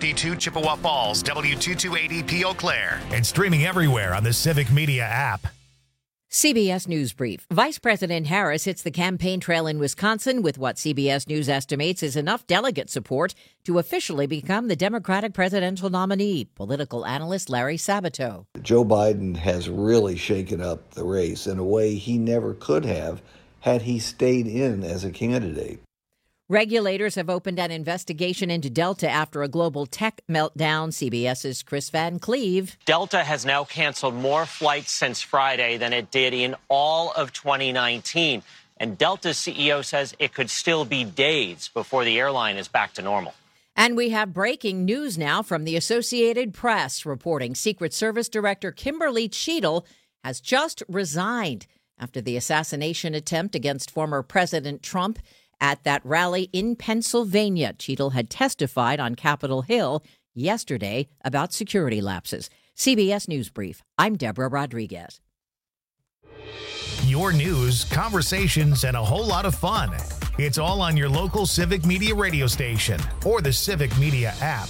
W52 Chippewa Falls, W2280 Eau Claire, and streaming everywhere on the Civic Media app. CBS News Brief. Vice President Harris hits the campaign trail in Wisconsin with what CBS News estimates is enough delegate support to officially become the Democratic presidential nominee. Political analyst Larry Sabato. Joe Biden has really shaken up the race in a way he never could have had he stayed in as a candidate. Regulators have opened an investigation into Delta after a global tech meltdown. CBS's Chris Van Cleve. Delta has now canceled more flights since Friday than it did in all of 2019. And Delta's CEO says it could still be days before the airline is back to normal. And we have breaking news now from the Associated Press reporting Secret Service Director Kimberly Cheadle has just resigned after the assassination attempt against former President Trump. At that rally in Pennsylvania, Cheadle had testified on Capitol Hill yesterday about security lapses. CBS News Brief. I'm Deborah Rodriguez. Your news, conversations, and a whole lot of fun. It's all on your local Civic Media radio station or the Civic Media app.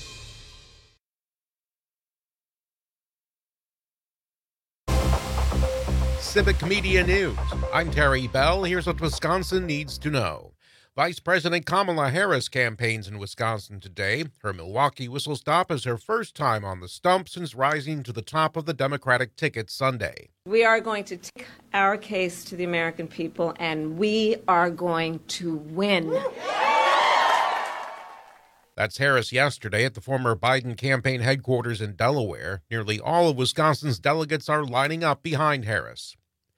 Civic Media News. I'm Terry Bell. Here's what Wisconsin needs to know. Vice President Kamala Harris campaigns in Wisconsin today. Her Milwaukee whistle stop is her first time on the stump since rising to the top of the Democratic ticket Sunday. We are going to take our case to the American people, and we are going to win. That's Harris yesterday at the former Biden campaign headquarters in Delaware. Nearly all of Wisconsin's delegates are lining up behind Harris.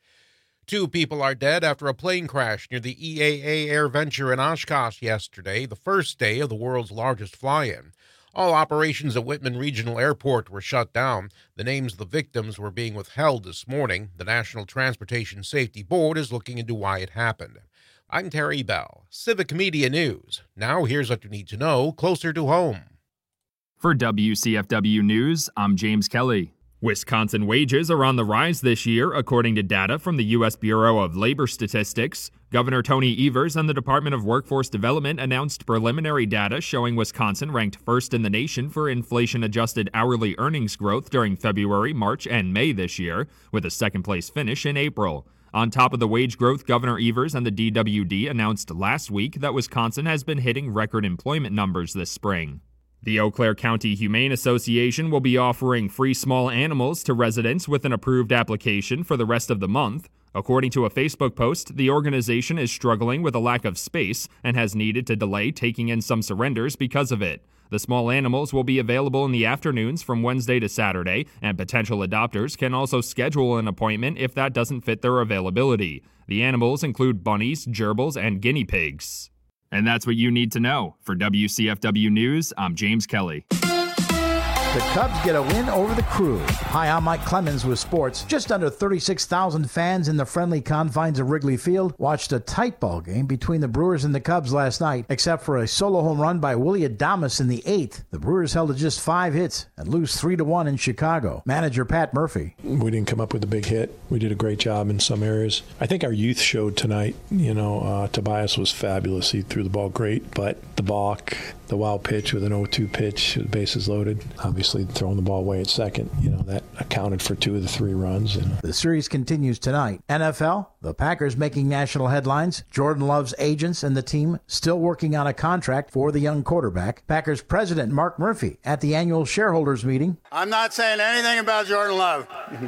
2 people are dead after a plane crash near the EAA AirVenture in Oshkosh yesterday, the first day of the world's largest fly-in. All operations at Whitman Regional Airport were shut down. The names of the victims were being withheld this morning. The National Transportation Safety Board is looking into why it happened. I'm Terry Bell, Civic Media News. Now here's what you need to know closer to home. For WCFW News, I'm James Kelly. Wisconsin wages are on the rise this year, according to data from the U.S. Bureau of Labor Statistics. Governor Tony Evers and the Department of Workforce Development announced preliminary data showing Wisconsin ranked first in the nation for inflation-adjusted hourly earnings growth during February, March, and May this year, with a second-place finish in April. On top of the wage growth, Governor Evers and the DWD announced last week that Wisconsin has been hitting record employment numbers this spring. The Eau Claire County Humane Association will be offering free small animals to residents with an approved application for the rest of the month. According to a Facebook post, the organization is struggling with a lack of space and has needed to delay taking in some surrenders because of it. The small animals will be available in the afternoons from Wednesday to Saturday, and potential adopters can also schedule an appointment if that doesn't fit their availability. The animals include bunnies, gerbils, and guinea pigs. And that's what you need to know. For WCFW News, I'm James Kelly. The Cubs get a win over the Crew. Hi, I'm Mike Clemens with sports. Just under 36,000 fans in the friendly confines of Wrigley Field watched a tight ball game between the Brewers and the Cubs last night, except for a solo home run by Willie Adames in the 8th. The Brewers held to just 5 hits and lose 3-1 in Chicago. Manager Pat Murphy. We didn't come up with a big hit. We did a great job in some areas. I think our youth showed tonight. Tobias was fabulous. He threw the ball great, but the balk, the wild pitch with an 0-2 pitch, the bases loaded. Obviously, throwing the ball away at second, that accounted for 2 of the 3 runs. The series continues tonight. NFL, the Packers making national headlines. Jordan Love's agents and the team still working on a contract for the young quarterback. Packers president Mark Murphy at the annual shareholders meeting. I'm not saying anything about Jordan Love.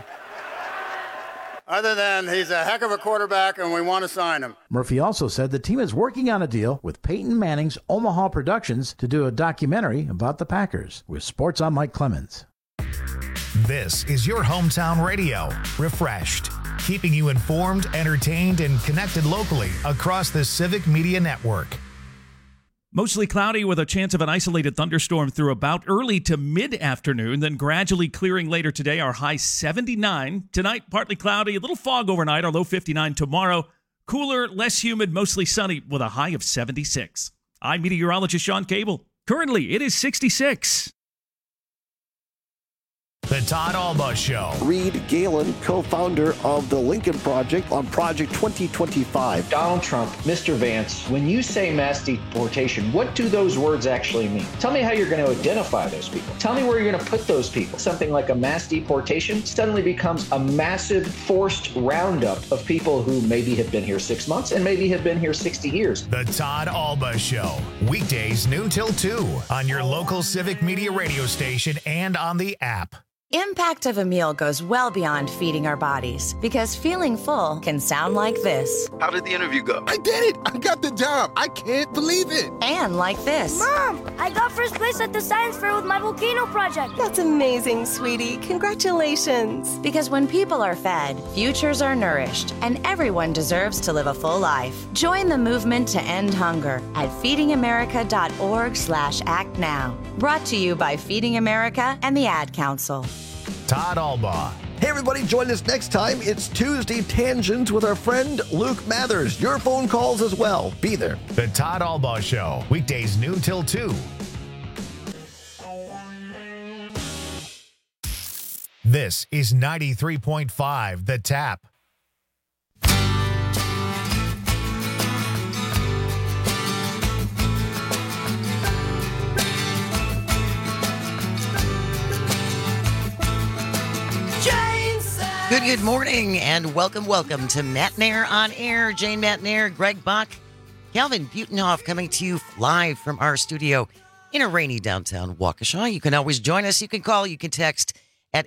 Other than he's a heck of a quarterback and we want to sign him. Murphy also said the team is working on a deal with Peyton Manning's Omaha Productions to do a documentary about the Packers. With sports, I'm Mike Clemens. This is your hometown radio, refreshed, keeping you informed, entertained, and connected locally across the Civic Media Network. Mostly cloudy with a chance of an isolated thunderstorm through about early to mid-afternoon, then gradually clearing later today. Our high 79. Tonight, partly cloudy, a little fog overnight, our low 59 tomorrow. Cooler, less humid, mostly sunny with a high of 76. I'm meteorologist Sean Cable. Currently, it is 66. The Todd Alba Show. Reed Galen, co-founder of the Lincoln Project on Project 2025. Donald Trump, Mr. Vance, when you say mass deportation, what do those words actually mean? Tell me how you're going to identify those people. Tell me where you're going to put those people. Something like a mass deportation suddenly becomes a massive forced roundup of people who maybe have been here 6 months and maybe have been here 60 years. The Todd Alba Show. Weekdays noon till 2 on your local Civic Media radio station and on the app. Impact of a meal goes well beyond feeding our bodies, because feeling full can sound like this. How did the interview go? I did it! I got the job! I can't believe it! And like this. Mom, I got first place at the science fair with my volcano project. That's amazing, sweetie. Congratulations. Because when people are fed, futures are nourished, and everyone deserves to live a full life. Join the movement to end hunger at feedingamerica.org/act now. Brought to you by Feeding America and the Ad Council. Todd Alba. Hey, everybody, join us next time. It's Tuesday Tangents with our friend Luke Mathers. Your phone calls as well. Be there. The Todd Alba Show. Weekdays noon till 2. This is 93.5 The Tap. Good morning, and welcome to Matt Nair on Air. Jane Matt Nair, Greg Bach, Calvin Butenhoff coming to you live from our studio in a rainy downtown Waukesha. You can always join us. You can call, you can text at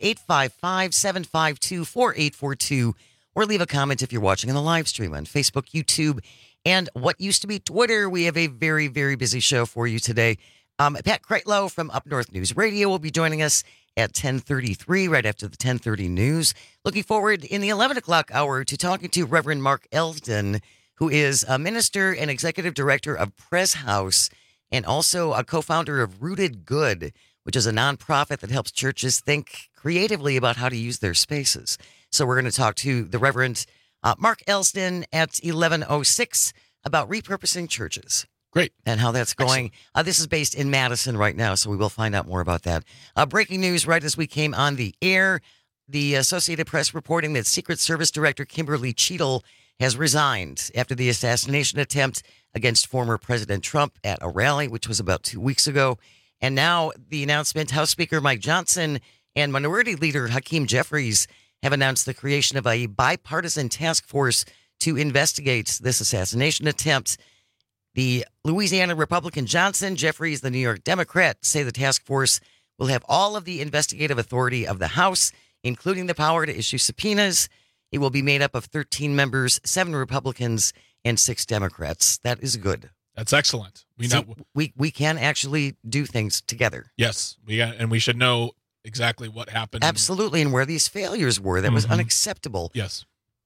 855-752-4842, or leave a comment if you're watching on the live stream on Facebook, YouTube, and what used to be Twitter. We have a very, very busy show for you today. Pat Kreitlow from Up North News Radio will be joining us at 10:33, right after the 10:30 news. Looking forward in the 11 o'clock hour to talking to Reverend Mark Elsden, who is a minister and executive director of Pres House, and also a co-founder of Rooted Good, which is a nonprofit that helps churches think creatively about how to use their spaces. So we're going to talk to the Reverend Mark Elsden at 11:06 about repurposing churches. Great. And how that's going. This is based in Madison right now, so we will find out more about that. Breaking news right as we came on the air. The Associated Press reporting that Secret Service Director Kimberly Cheadle has resigned after the assassination attempt against former President Trump at a rally, which was about 2 weeks ago. And now the announcement, House Speaker Mike Johnson and Minority Leader Hakeem Jeffries have announced the creation of a bipartisan task force to investigate this assassination attempt. The Louisiana Republican Johnson, Jeffries, the New York Democrat, say the task force will have all of the investigative authority of the House, including the power to issue subpoenas. It will be made up of 13 members, 7 Republicans, and 6 Democrats. That is good. That's excellent. We can actually do things together. Yes, we should know exactly what happened. Absolutely, and where these failures were. That was unacceptable. Yes.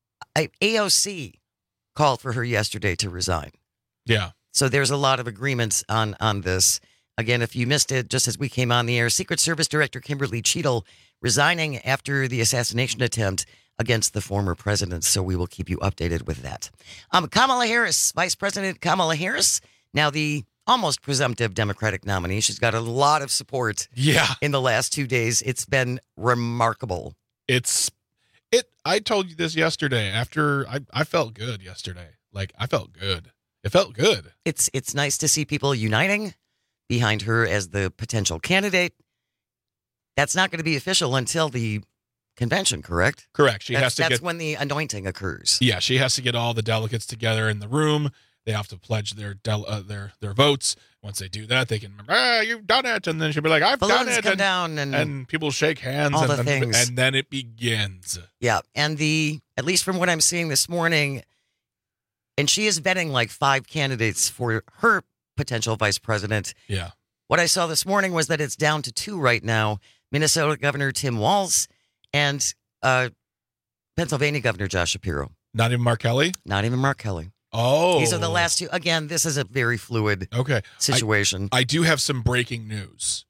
AOC called for her yesterday to resign. Yeah. So there's a lot of agreements on this. Again, if you missed it, just as we came on the air, Secret Service Director Kimberly Cheadle resigning after the assassination attempt against the former president. So we will keep you updated with that. Kamala Harris, Vice President Kamala Harris, now the almost presumptive Democratic nominee. She's got a lot of support in the last 2 days. It's been remarkable. I told you this yesterday after I felt good yesterday. I felt good. It felt good. It's nice to see people uniting behind her as the potential candidate. That's not going to be official until the convention, correct? Correct. That's when the anointing occurs. Yeah, she has to get all the delegates together in the room. They have to pledge their votes. Once they do that, they can remember, you've done it. And then she'll be like, I've done it. Come down and people shake hands. All the things. And then it begins. Yeah. And at least from what I'm seeing this morning, and she is vetting 5 candidates for her potential vice president. Yeah. What I saw this morning was that it's down to 2 right now. Minnesota Governor Tim Walz and Pennsylvania Governor Josh Shapiro. Not even Mark Kelly? Not even Mark Kelly. Oh. These are the last 2. Again, this is a very fluid situation. I do have some breaking news.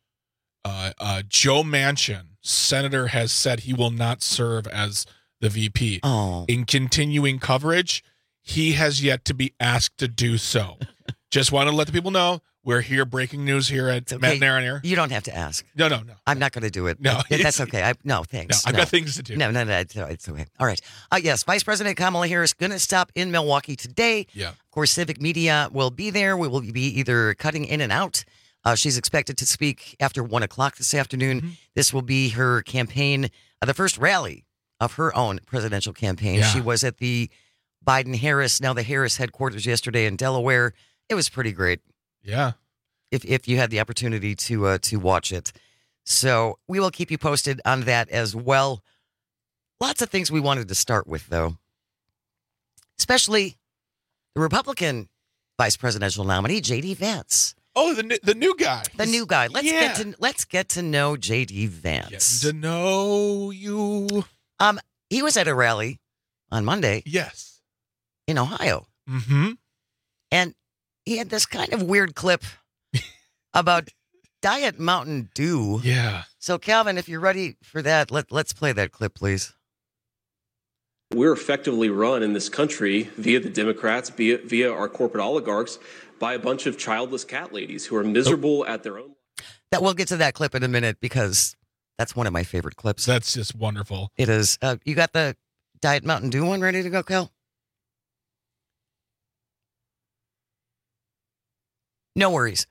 Joe Manchin, senator, has said he will not serve as the VP. Oh. In continuing coverage, he has yet to be asked to do so. Just want to let the people know We're here, breaking news here at Matt and Aaron Air. You don't have to ask. No. I'm not going to do it. No. That's okay. No, thanks. No, I've got things to do. No, it's okay. All right. Yes, Vice President Kamala Harris going to stop in Milwaukee today. Yeah. Of course, Civic Media will be there. We will be either cutting in and out. She's expected to speak after 1 o'clock this afternoon. Mm-hmm. This will be her campaign, the first rally of her own presidential campaign. Yeah. She was at the Biden-Harris, now the Harris headquarters yesterday in Delaware. It was pretty great. Yeah. If you had the opportunity to watch it. So we will keep you posted on that as well. Lots of things we wanted to start with, though. Especially the Republican vice presidential nominee, J.D. Vance. Oh, the new guy. The new guy. Let's get to know J.D. Vance. Get to know you. He was at a rally on Monday. Yes. In Ohio. Mm-hmm. And he had this kind of weird clip about Diet Mountain Dew. Yeah. So, Calvin, if you're ready for that, let's play that clip, please. We're effectively run in this country via the Democrats, via our corporate oligarchs, by a bunch of childless cat ladies who are miserable at their own. That we'll get to that clip in a minute because that's one of my favorite clips. That's just wonderful. It is. You got the Diet Mountain Dew one ready to go, Cal? No worries.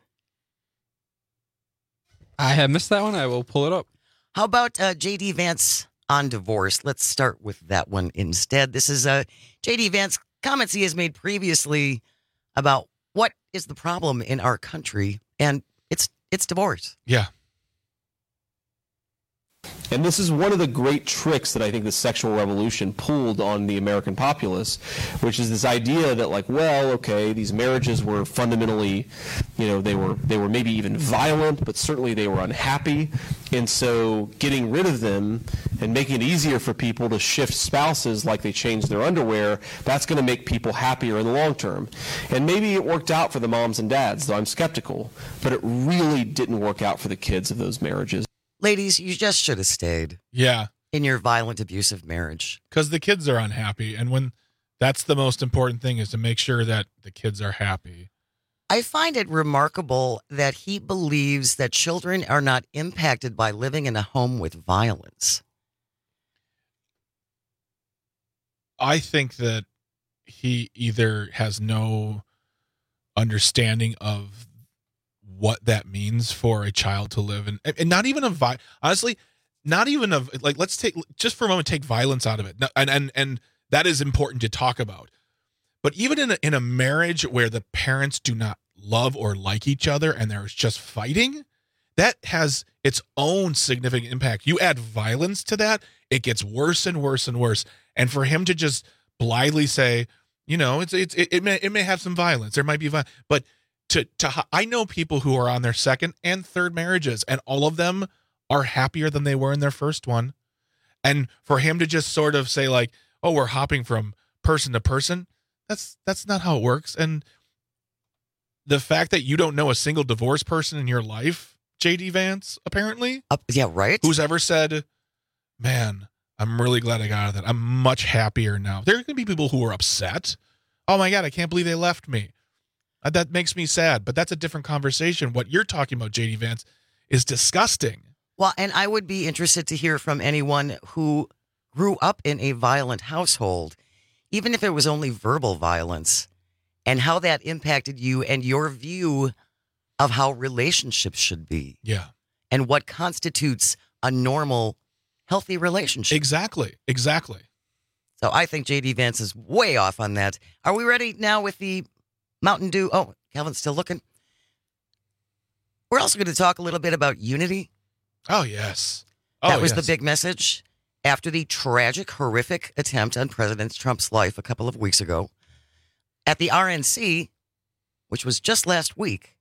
I have missed that one. I will pull it up. How about J.D. Vance on divorce? Let's start with that one instead. This is J.D. Vance comments he has made previously about what is the problem in our country, and it's divorce. Yeah. And this is one of the great tricks that I think the sexual revolution pulled on the American populace, which is this idea that, like, well, okay, these marriages were fundamentally, they were maybe even violent, but certainly they were unhappy. And so getting rid of them and making it easier for people to shift spouses like they change their underwear, that's going to make people happier in the long term. And maybe it worked out for the moms and dads, though I'm skeptical, but it really didn't work out for the kids of those marriages. Ladies, you just should have stayed. Yeah. In your violent, abusive marriage. Because the kids are unhappy. And when that's the most important thing, is to make sure that the kids are happy. I find it remarkable that he believes that children are not impacted by living in a home with violence. I think that he either has no understanding of what that means for a child to live in, and not even honestly, not even of, like, let's take just for a moment, take violence out of it. And that is important to talk about. But even in a marriage where the parents do not love or like each other and there's just fighting, that has its own significant impact. You add violence to that, it gets worse and worse and worse. And for him to just blithely say, it may have some violence, there might be violence, but I know people who are on their second and third marriages, and all of them are happier than they were in their first one. And for him to just sort of say, like, oh, we're hopping from person to person, that's not how it works. And the fact that you don't know a single divorced person in your life, J.D. Vance, apparently. Yeah, right. Who's ever said, man, I'm really glad I got out of that. I'm much happier now. There are going to be people who are upset. Oh, my God, I can't believe they left me. That makes me sad, but that's a different conversation. What you're talking about, J.D. Vance, is disgusting. Well, and I would be interested to hear from anyone who grew up in a violent household, even if it was only verbal violence, and how that impacted you and your view of how relationships should be. Yeah. And what constitutes a normal, healthy relationship. Exactly. So I think J.D. Vance is way off on that. Are we ready now with the Mountain Dew? Oh, Calvin's still looking. We're also going to talk a little bit about unity. Oh, yes. That was the big message after the tragic, horrific attempt on President Trump's life a couple of weeks ago. At the RNC, which was just last week,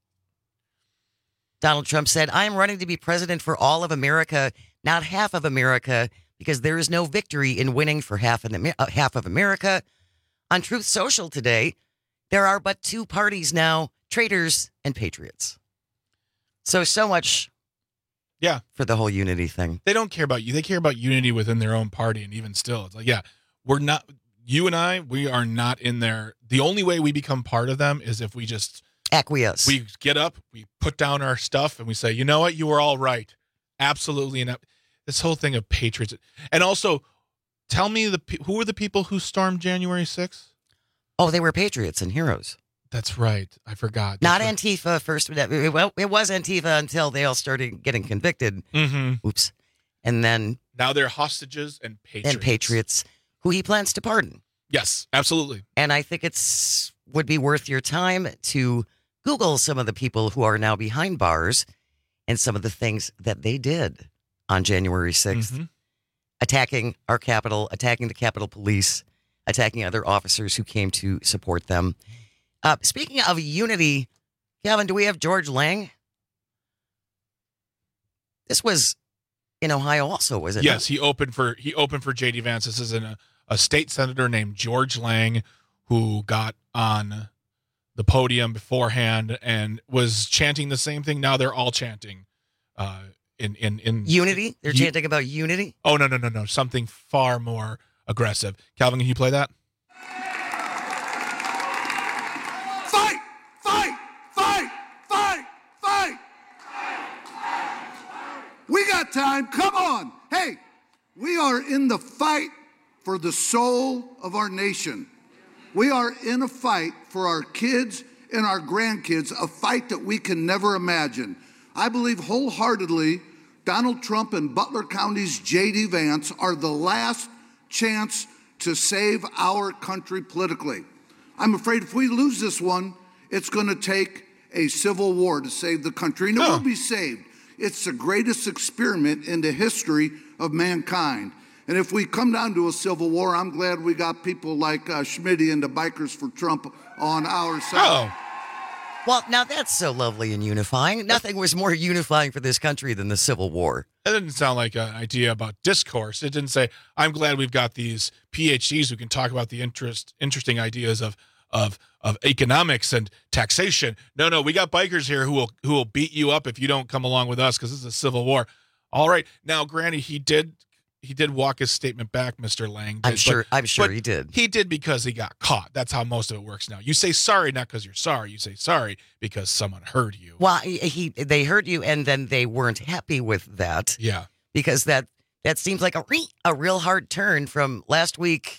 Donald Trump said, I am running to be president for all of America, not half of America, because there is no victory in winning for half of America. On Truth Social today, there are but two parties now, traitors and patriots. So much for the whole unity thing. They don't care about you. They care about unity within their own party. And even still, it's like, we're not, you and I, we are not in there. The only way we become part of them is if we just Acquiesce. We get up, we put down our stuff, and we say, you know what? You were all right. Absolutely. And this whole thing of patriots. And also, tell me who were the people who stormed January 6th? Oh, they were patriots and heroes. That's right. I forgot. Not Antifa first. Well, it was Antifa until they all started getting convicted. Mm-hmm. Oops. And then... Now they're hostages and patriots. Who he plans to pardon. Yes, absolutely. And I think would be worth your time to Google some of the people who are now behind bars and some of the things that they did on January 6th. Mm-hmm. Attacking our Capitol, attacking the Capitol Police, attacking other officers who came to support them. Speaking of unity, Calvin, do we have George Lang? This was in Ohio also, was it? Yes, he opened for J.D. Vance. This is a state senator named George Lang who got on the podium beforehand and was chanting the same thing. Now they're all chanting in unity. They're chanting about unity. Oh no! Something far more aggressive. Calvin, can you play that? Fight! Fight! Fight! Fight! Fight! We got time. Come on. Hey, we are in the fight for the soul of our nation. We are in a fight for our kids and our grandkids, a fight that we can never imagine. I believe wholeheartedly Donald Trump and Butler County's J.D. Vance are the last chance to save our country politically. I'm afraid if we lose this one, it's going to take a civil war to save the country, and it will be saved. It's the greatest experiment in the history of mankind. And if we come down to a civil war, I'm glad we got people like Schmitty and the Bikers for Trump on our side. Oh. Well, now that's so lovely and unifying. Nothing was more unifying for this country than the Civil War. That didn't sound like an idea about discourse. It didn't say, I'm glad we've got these PhDs who can talk about the interesting ideas of economics and taxation. No, we got bikers here who will beat you up if you don't come along with us because this is a civil war. All right. Now, granted, he did walk his statement back, Mr. Lang. I'm sure he did. He did because he got caught. That's how most of it works now. You say sorry not because you're sorry. You say sorry because someone heard you. Well, they heard you, and then they weren't happy with that. Yeah. Because that seems like a real hard turn from last week.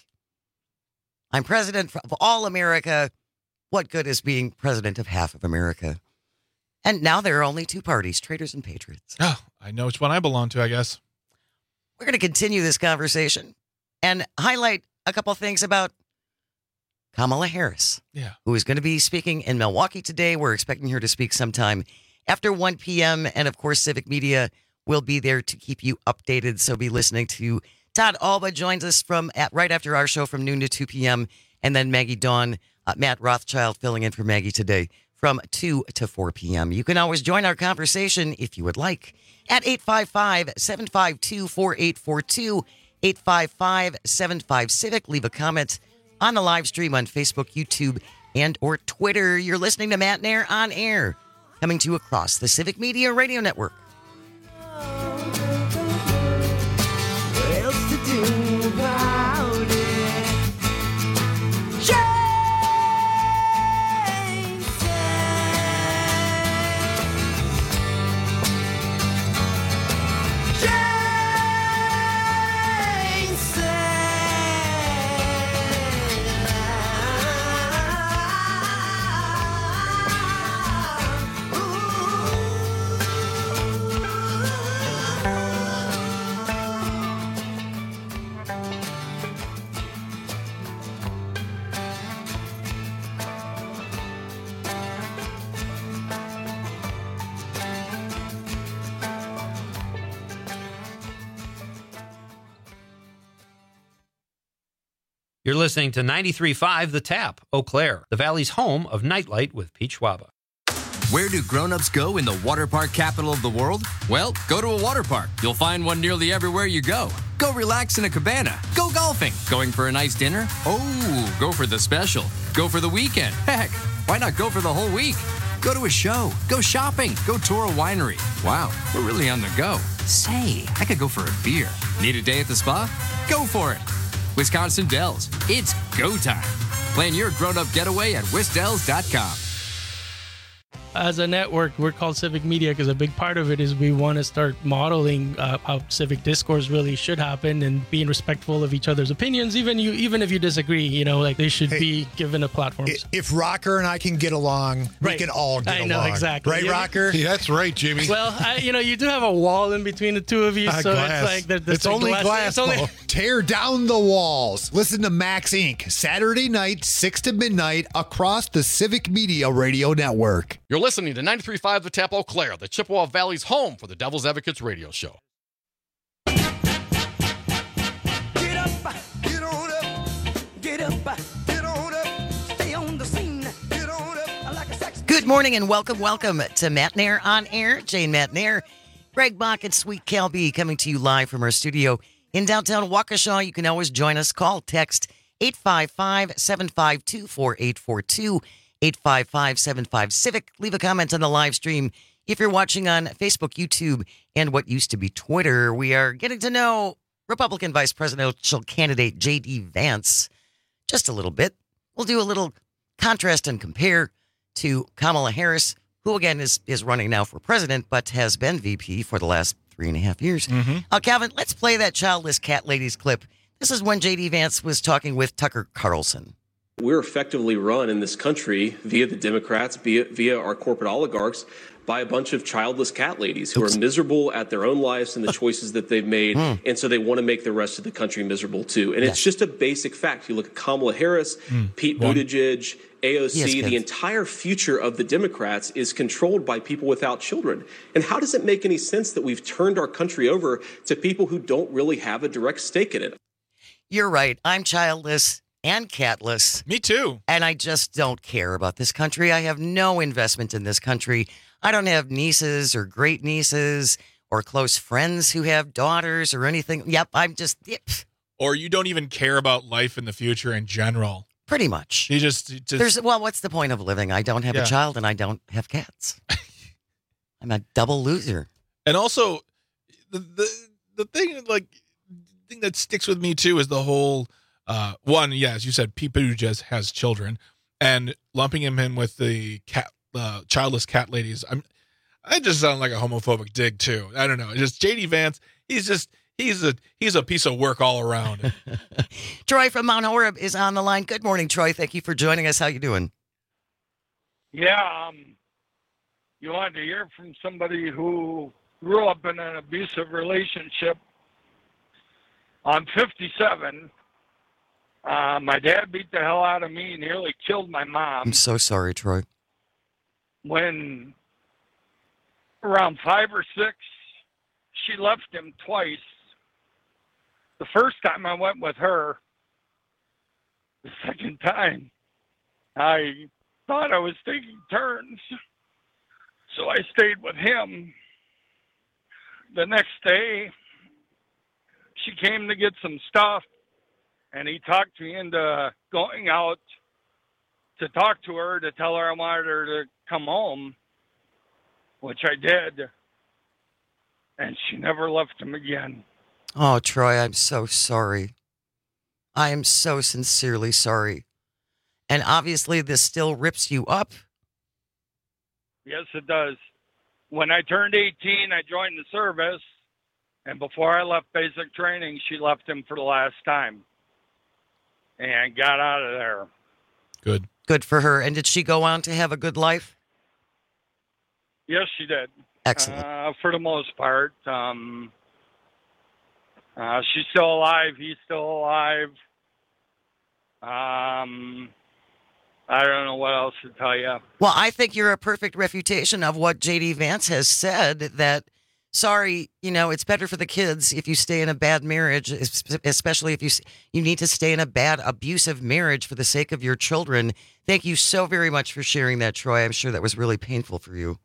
I'm president of all America. What good is being president of half of America? And now there are only two parties, traitors and patriots. Oh, I know which one I belong to, I guess. We're going to continue this conversation and highlight a couple of things about Kamala Harris, who is going to be speaking in Milwaukee today. We're expecting her to speak sometime after 1 p.m. And, of course, Civic Media will be there to keep you updated. So be listening to Todd Alba joins us right after our show from noon to 2 p.m. And then Maggie Dawn, Matt Rothschild filling in for Maggie today from 2 to 4 p.m. You can always join our conversation if you would like at 855-752-4842, 855-75-CIVIC. Leave a comment on the live stream on Facebook, YouTube, and or Twitter. You're listening to Matt Nair on Air, coming to you across the Civic Media Radio Network. What else to do about it? You're listening to 93.5 The Tap, Eau Claire, the Valley's home of Nightlight with Pete Schwaba. Where do grown-ups go in the water park capital of the world? Well, go to a water park. You'll find one nearly everywhere you go. Go relax in a cabana. Go golfing. Going for a nice dinner? Oh, go for the special. Go for the weekend. Heck, why not go for the whole week? Go to a show. Go shopping. Go tour a winery. Wow, we're really on the go. Say, I could go for a beer. Need a day at the spa? Go for it. Wisconsin Dells. It's go time. Plan your grown-up getaway at wisdells.com. as a network, we're called Civic Media because a big part of it is we want to start modeling how civic discourse really should happen and being respectful of each other's opinions, even if you disagree. Like they should be given a platform. If Rocker and I can get along, we can all get along. I know, exactly. Right, Rocker? Yeah, that's right, Jimmy. Well, you do have a wall in between the two of you, so glass. it's like it's only glass. Tear down the walls. Listen to Max Inc. Saturday night, 6 to midnight, across the Civic Media Radio Network. You're listening to 93.5 The Tap Eau Claire, the Chippewa Valley's home for the Devil's Advocates radio show. Get up, get on up, get up, get on up, stay on the scene, get on up like a sex. Good morning and welcome to Matt Nair on Air. Jane Matt Nair, Greg Bach, and Sweet Cal B coming to you live from our studio in downtown Waukesha. You can always join us. Call, text 855-752-4842, 855-75-CIVIC. Leave a comment on the live stream if you're watching on Facebook, YouTube, and what used to be Twitter. We are getting to know Republican Vice Presidential candidate J.D. Vance just a little bit. We'll do a little contrast and compare to Kamala Harris, who again is running now for president, but has been VP for the last 3.5 years. Calvin, let's play that childless cat ladies clip. This is when J.D. Vance was talking with Tucker Carlson. We're effectively run in this country via the Democrats, via our corporate oligarchs, by a bunch of childless cat ladies who are miserable at their own lives and the choices that they've made. And so they want to make the rest of the country miserable too. And it's just a basic fact. You look at Kamala Harris, Pete Buttigieg, AOC, the entire future of the Democrats is controlled by people without children. And how does it make any sense that we've turned our country over to people who don't really have a direct stake in it? You're right. I'm childless and catless. Me too. And I just don't care about this country. I have no investment in this country. I don't have nieces or great nieces or close friends who have daughters or anything. Yep, I'm just... Or you don't even care about life in the future in general. Pretty much. You just... what's the point of living? I don't have a child and I don't have cats. I'm a double loser. And also, the thing that sticks with me too is the whole... one, as you said, Pete Buttigieg has children, and lumping him in with the childless cat ladies, I just sound like a homophobic dig too. I don't know. Just J.D. Vance, he's a piece of work all around. Troy from Mount Horeb is on the line. Good morning, Troy. Thank you for joining us. How you doing? Yeah, you wanted to hear from somebody who grew up in an abusive relationship. I'm 57. My dad beat the hell out of me and nearly killed my mom. I'm so sorry, Troy. When around 5 or 6, she left him twice. The first time I went with her. The second time, I thought I was taking turns. So I stayed with him. The next day, she came to get some stuff. And he talked me into going out to talk to her, to tell her I wanted her to come home, which I did. And she never left him again. Oh, Troy, I'm so sorry. I am so sincerely sorry. And obviously this still rips you up. Yes, it does. When I turned 18, I joined the service. And before I left basic training, she left him for the last time. And got out of there. Good. Good for her. And did she go on to have a good life? Yes, she did. Excellent. For the most part. She's still alive. He's still alive. I don't know what else to tell you. Well, I think you're a perfect refutation of what J.D. Vance has said, that sorry, it's better for the kids if you stay in a bad marriage, especially if you need to stay in a bad, abusive marriage for the sake of your children. Thank you so very much for sharing that, Troy. I'm sure that was really painful for you.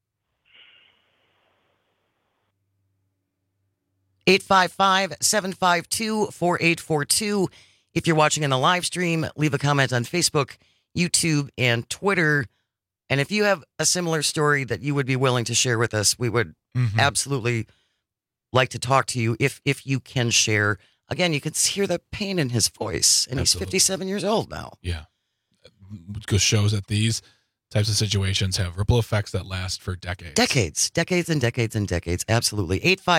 855-752-4842. If you're watching on the live stream, leave a comment on Facebook, YouTube, and Twitter. And if you have a similar story that you would be willing to share with us, we would absolutely like to talk to you if you can share. Again, you can hear the pain in his voice, and he's 57 years old now. Yeah. Go shows at these types of situations have ripple effects that last for decades. Decades and decades and decades. Absolutely.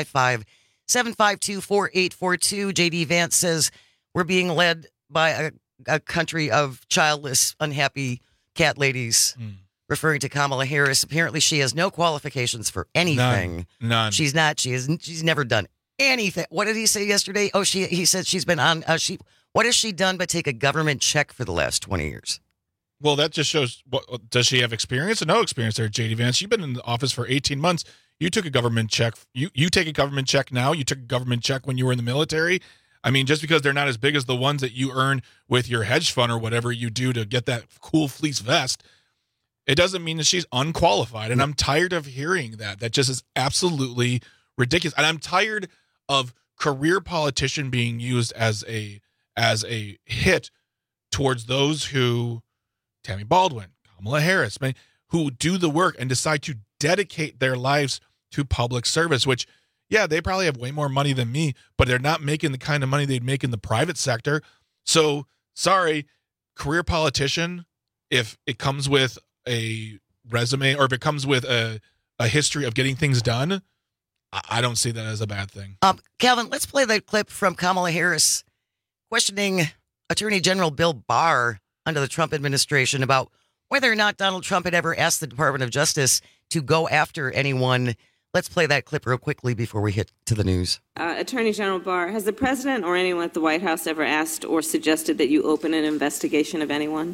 855-752-4842. J.D. Vance says we're being led by a country of childless, unhappy cat ladies, referring to Kamala Harris. Apparently she has no qualifications for anything. None. She's never done anything. What did he say yesterday? Oh, he said she's been on, what has she done but take a government check for the last 20 years? Well, that just shows, does she have experience or no experience there, J.D. Vance? You've been in the office for 18 months. You took a government check. You take a government check now. You took a government check when you were in the military. I mean, just because they're not as big as the ones that you earn with your hedge fund or whatever you do to get that cool fleece vest, it doesn't mean that she's unqualified. And I'm tired of hearing that. That just is absolutely ridiculous. And I'm tired of career politician being used as a hit towards those who, Tammy Baldwin, Kamala Harris, who do the work and decide to dedicate their lives to public service, which, yeah, they probably have way more money than me, but they're not making the kind of money they'd make in the private sector. So, sorry, career politician, if it comes with a resume or if it comes with a history of getting things done, I don't see that as a bad thing. Calvin, let's play that clip from Kamala Harris questioning Attorney General Bill Barr under the Trump administration about whether or not Donald Trump had ever asked the Department of Justice to go after anyone. Let's play that clip real quickly before we hit to the news. Attorney General Barr, has the president or anyone at the White House ever asked or suggested that you open an investigation of anyone?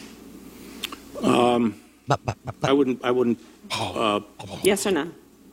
I wouldn't. Yes or no?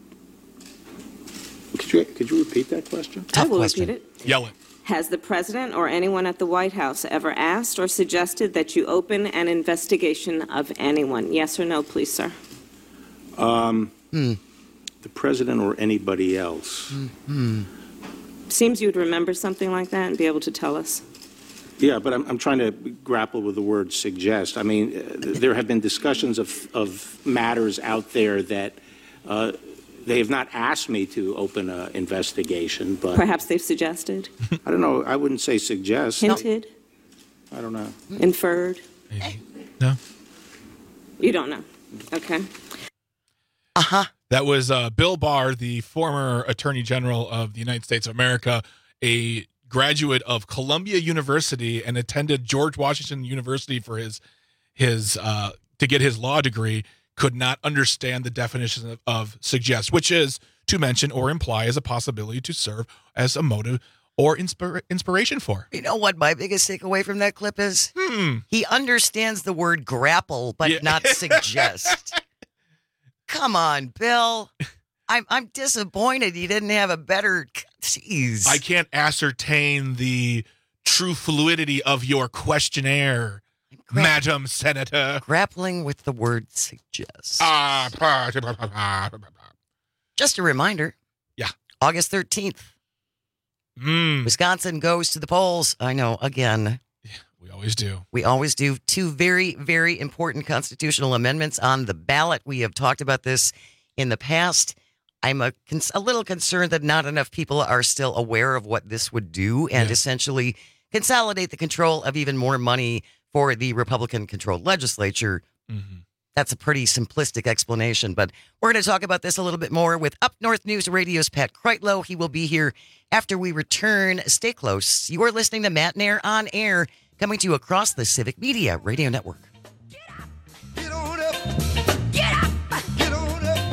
Could you repeat that question? I will repeat it. Yell it. Has the president or anyone at the White House ever asked or suggested that you open an investigation of anyone? Yes or no, please, sir? The president or anybody else? Seems you would remember something like that and be able to tell us. Yeah, but I'm trying to grapple with the word suggest. I mean, there have been discussions of matters out there that they have not asked me to open an investigation, but perhaps they've suggested. I don't know. I wouldn't say suggest. Hinted. I don't know. Inferred. No. You don't know. Okay. That was Bill Barr, the former Attorney General of the United States of America, a graduate of Columbia University and attended George Washington University for his to get his law degree. Could not understand the definition of suggest, which is to mention or imply as a possibility to serve as a motive or inspiration for. You know what my biggest takeaway from that clip is? He understands the word grapple, but not suggest. Come on, Bill. I'm disappointed you didn't have a better... Jeez. I can't ascertain the true fluidity of your questionnaire, Madam Senator. Grappling with the word suggest. Just a reminder. Yeah. August 13th. Wisconsin goes to the polls. I know, again. Yeah, we always do. We always do. Two very, very important constitutional amendments on the ballot. We have talked about this in the past. I'm a little concerned that not enough people are still aware of what this would do and essentially consolidate the control of even more money for the Republican-controlled legislature. That's a pretty simplistic explanation, but we're going to talk about this a little bit more with Up North News Radio's Pat Kreitlow. He will be here after we return. Stay close. You are listening to Matt Nair on Air, coming to you across the Civic Media Radio Network. Get on up. Get up. Get on up.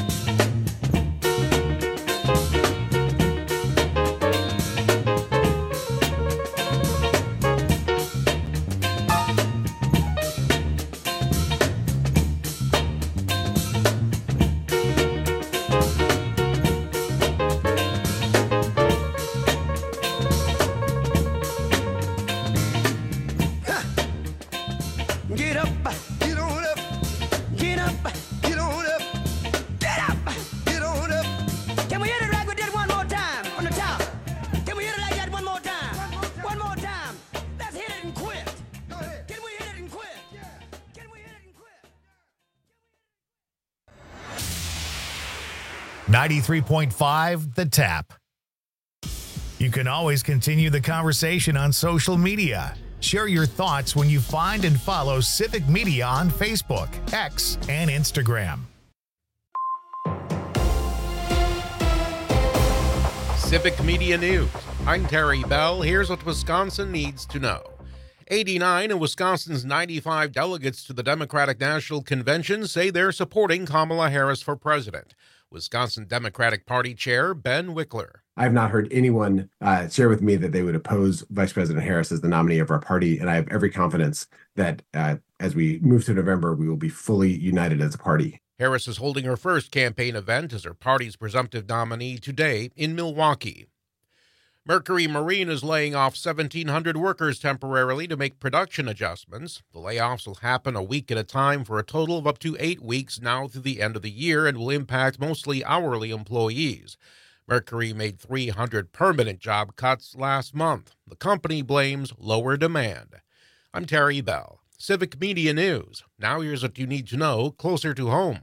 Get up, get on up, get up, get on up, get up, get on up. Can we hit it like we did one more time from the top? Can we hit it like that one more time? One more time. Let's hit it and quit. Go ahead. Can we hit it and quit? Yeah. Can we hit it and quit? 93.5 The Tap. You can always continue the conversation on social media. Share your thoughts when you find and follow Civic Media on Facebook, X, and Instagram. Civic Media News. I'm Terry Bell. Here's what Wisconsin needs to know. 89 of Wisconsin's 95 delegates to the Democratic National Convention say they're supporting Kamala Harris for president. Wisconsin Democratic Party Chair Ben Wickler. I have not heard anyone share with me that they would oppose Vice President Harris as the nominee of our party, and I have every confidence that as we move to November, we will be fully united as a party. Harris is holding her first campaign event as her party's presumptive nominee today in Milwaukee. Mercury Marine is laying off 1,700 workers temporarily to make production adjustments. The layoffs will happen a week at a time for a total of up to 8 weeks now through the end of the year and will impact mostly hourly employees. Mercury made 300 permanent job cuts last month. The company blames lower demand. I'm Terry Bell. Civic Media News. Now here's what you need to know closer to home.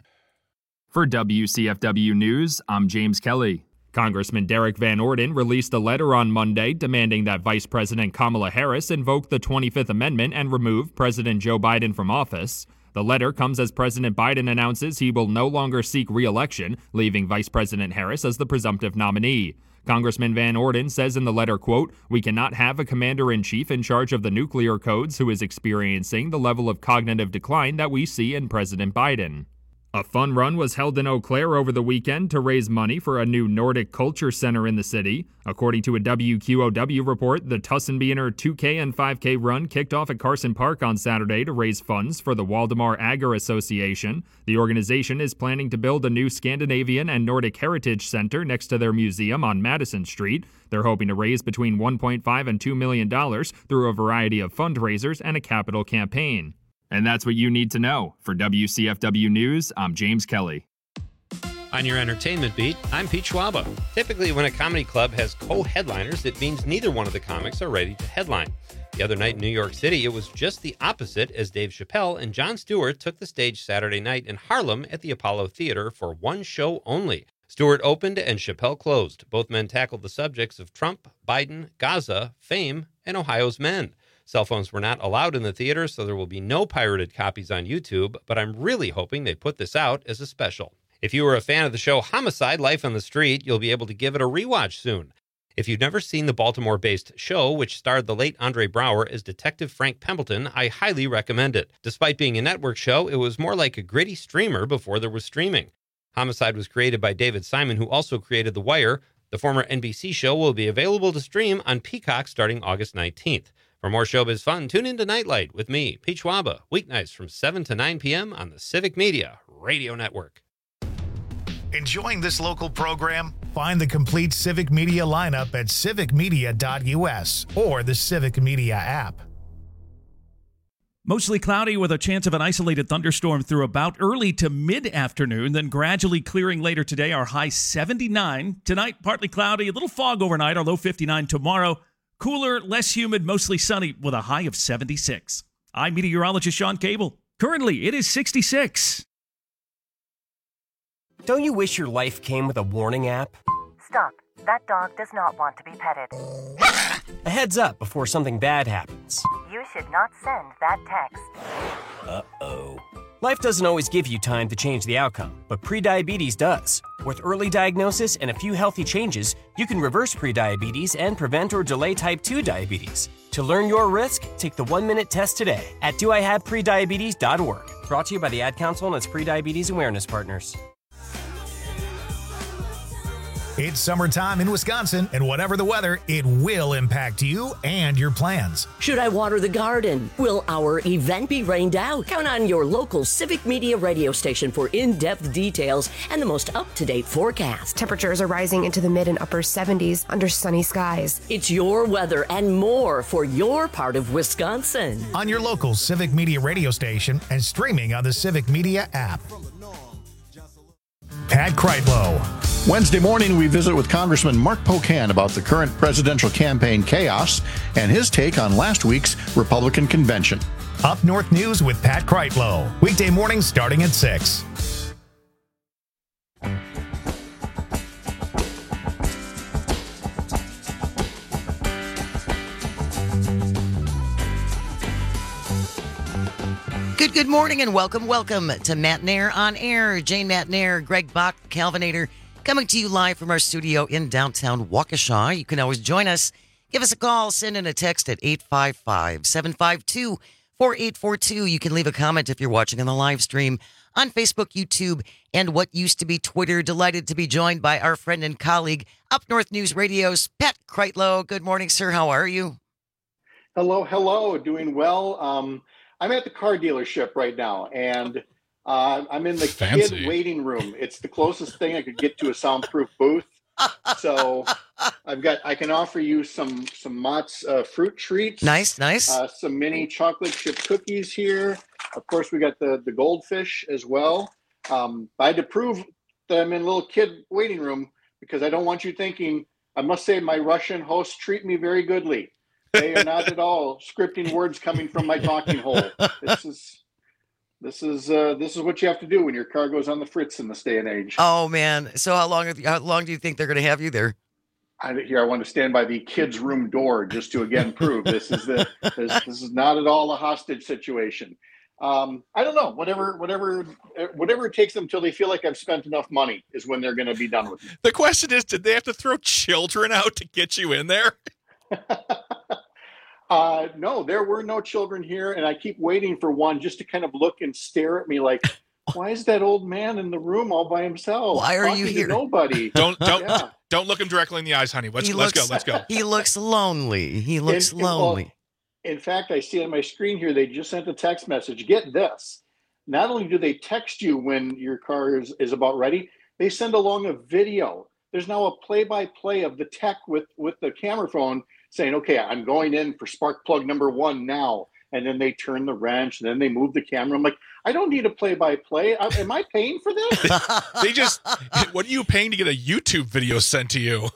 For WCFW News, I'm James Kelly. Congressman Derek Van Orden released a letter on Monday demanding that Vice President Kamala Harris invoke the 25th Amendment and remove President Joe Biden from office. The letter comes as President Biden announces he will no longer seek re-election, leaving Vice President Harris as the presumptive nominee. Congressman Van Orden says in the letter, quote, "We cannot have a commander-in-chief in charge of the nuclear codes who is experiencing the level of cognitive decline that we see in President Biden." A fun run was held in Eau Claire over the weekend to raise money for a new Nordic Culture Center in the city. According to a WQOW report, the Tussenbiener 2K and 5K run kicked off at Carson Park on Saturday to raise funds for the Waldemar Ager Association. The organization is planning to build a new Scandinavian and Nordic Heritage Center next to their museum on Madison Street. They're hoping to raise between $1.5 and $2 million through a variety of fundraisers and a capital campaign. And that's what you need to know. For WCFW News, I'm James Kelly. On your entertainment beat, I'm Pete Schwaba. Typically, when a comedy club has co-headliners, it means neither one of the comics are ready to headline. The other night in New York City, it was just the opposite as Dave Chappelle and Jon Stewart took the stage Saturday night in Harlem at the Apollo Theater for one show only. Stewart opened and Chappelle closed. Both men tackled the subjects of Trump, Biden, Gaza, fame, and Ohio's men. Cell phones were not allowed in the theater, so there will be no pirated copies on YouTube, but I'm really hoping they put this out as a special. If you were a fan of the show Homicide: Life on the Street, you'll be able to give it a rewatch soon. If you've never seen the Baltimore-based show, which starred the late Andre Braugher as Detective Frank Pembleton, I highly recommend it. Despite being a network show, it was more like a gritty streamer before there was streaming. Homicide was created by David Simon, who also created The Wire. The former NBC show will be available to stream on Peacock starting August 19th. For more showbiz fun, tune in to Nightlight with me, Pete Schwaba, weeknights from 7 to 9 p.m. on the Civic Media Radio Network. Enjoying this local program? Find the complete Civic Media lineup at civicmedia.us or the Civic Media app. Mostly cloudy with a chance of an isolated thunderstorm through about early to mid-afternoon, then gradually clearing later today. Our high 79. Tonight, partly cloudy, a little fog overnight, our low 59 tomorrow. Cooler, less humid, mostly sunny with a high of 76. I'm meteorologist Sean Cable. Currently, it is 66. Don't you wish your life came with a warning app? Stop. That dog does not want to be petted. A heads up before something bad happens. You should not send that text. Uh-oh. Life doesn't always give you time to change the outcome, but prediabetes does. With early diagnosis and a few healthy changes, you can reverse prediabetes and prevent or delay type 2 diabetes. To learn your risk, take the 1-minute test today at doihaveprediabetes.org. Brought to you by the Ad Council and its prediabetes awareness partners. It's summertime in Wisconsin, and whatever the weather, it will impact you and your plans. Should I water the garden? Will our event be rained out? Count on your local Civic Media radio station for in-depth details and the most up-to-date forecast. Temperatures are rising into the mid and upper 70s under sunny skies. It's your weather and more for your part of Wisconsin. On your local Civic Media radio station and streaming on the Civic Media app. Pat Kreitlow. Wednesday morning, we visit with Congressman Mark Pocan about the current presidential campaign chaos and his take on last week's Republican convention. Up North News with Pat Kreitlow. Weekday mornings starting at 6. Good morning and welcome to Matt Nair on Air. Jane Matt Nair, Greg Bach, Calvinator, coming to you live from our studio in downtown Waukesha. You can always join us. Give us a call, send in a text at 855-752-4842. You can leave a comment if you're watching on the live stream on Facebook, YouTube, and what used to be Twitter. Delighted to be joined by our friend and colleague, Up North News Radio's Pat Kreitlow. Good morning, sir. How are you? Hello. Doing well. I'm at the car dealership right now, and I'm in the kid waiting room. It's the closest thing I could get to a soundproof booth. So I can offer you some Mott's fruit treats. Nice. Some mini chocolate chip cookies here. Of course, we got the goldfish as well. I had to prove that I'm in a little kid waiting room because I don't want you thinking, I must say my Russian hosts treat me very goodly. They are not at all scripting words coming from my talking hole. This is what you have to do when your car goes on the fritz in this day and age. Oh man! So how long do you think they're going to have you there? I want to stand by the kids' room door just to again prove this is not at all a hostage situation. I don't know. Whatever it takes them until they feel like I've spent enough money is when they're going to be done with me. The question is, did they have to throw children out to get you in there? No, there were no children here, and I keep waiting for one just to kind of look and stare at me like, why is that old man in the room all by himself? Why are you here? Nobody. Don't look him directly in the eyes, honey. Let's go. He looks lonely. In fact, I see on my screen here, they just sent a text message. Get this. Not only do they text you when your car is about ready, they send along a video. There's now a play-by-play of the tech with the camera phone saying, okay, I'm going in for spark plug number 1 now. And then they turn the wrench, and then they move the camera. I'm like, I don't need a play-by-play. Am I paying for this? What are you paying to get a YouTube video sent to you?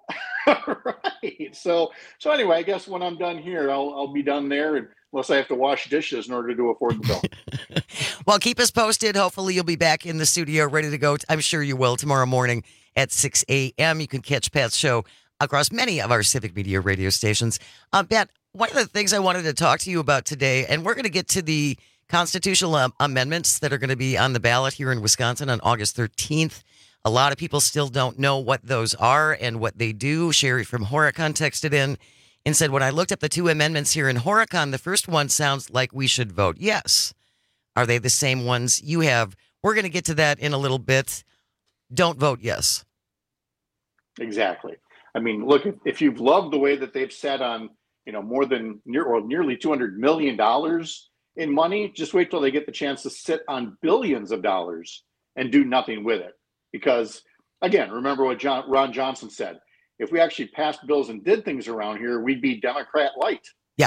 Right. So anyway, I guess when I'm done here, I'll be done there, unless I have to wash dishes in order to afford the bill. Well, keep us posted. Hopefully you'll be back in the studio ready to go. I'm sure you will tomorrow morning at 6 a.m. You can catch Pat's show across many of our Civic Media radio stations. Pat, one of the things I wanted to talk to you about today, and we're going to get to the constitutional amendments that are going to be on the ballot here in Wisconsin on August 13th. A lot of people still don't know what those are and what they do. Sherry from Horicon texted in and said, when I looked up the 2 amendments here in Horicon, the first one sounds like we should vote yes. Are they the same ones you have? We're going to get to that in a little bit. Don't vote yes. Exactly. I mean, look, if you've loved the way that they've sat on, more than nearly $200 million in money, just wait till they get the chance to sit on billions of dollars and do nothing with it. Because, again, remember what Ron Johnson said. If we actually passed bills and did things around here, we'd be Democrat light. Yeah.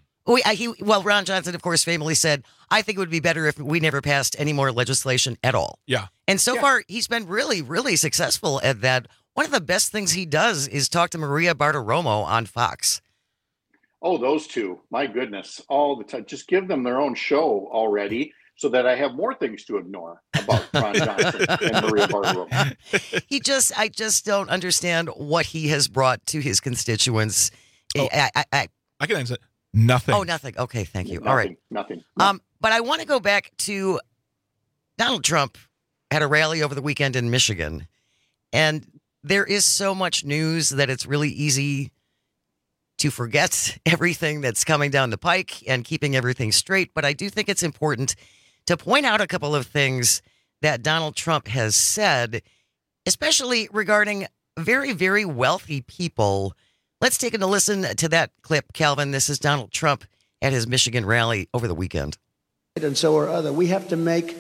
Ron Johnson, of course, famously said, I think it would be better if we never passed any more legislation at all. Yeah. And so far, he's been really, really successful at that. One of the best things he does is talk to Maria Bartiromo on Fox. Oh, those two. My goodness. All the time. Just give them their own show already so that I have more things to ignore about Ron Johnson and Maria Bartiromo. I just don't understand what he has brought to his constituents. I can answer it. Nothing. Oh, nothing. Okay, thank you. Nothing, all right. Nothing. But I want to go back to Donald Trump had a rally over the weekend in Michigan, and there is so much news that it's really easy to forget everything that's coming down the pike and keeping everything straight. But I do think it's important to point out a couple of things that Donald Trump has said, especially regarding very, very wealthy people. Let's take a listen to that clip, Calvin. This is Donald Trump at his Michigan rally over the weekend. And so are other. We have to make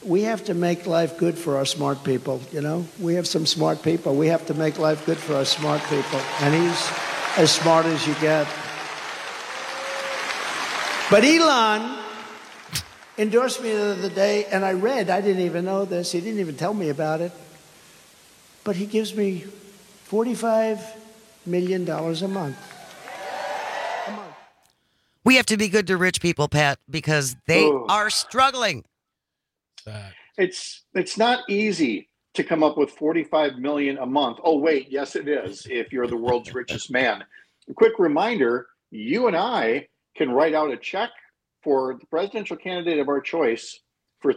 life good for our smart people. We have some smart people. We have to make life good for our smart people. And he's as smart as you get. But Elon endorsed me the other day, and I didn't even know this. He didn't even tell me about it. But he gives me $45 million a month. We have to be good to rich people, Pat, because they are struggling. It's not easy to come up with $45 million a month. Oh, wait, yes, it is, if you're the world's richest man. A quick reminder, you and I can write out a check for the presidential candidate of our choice for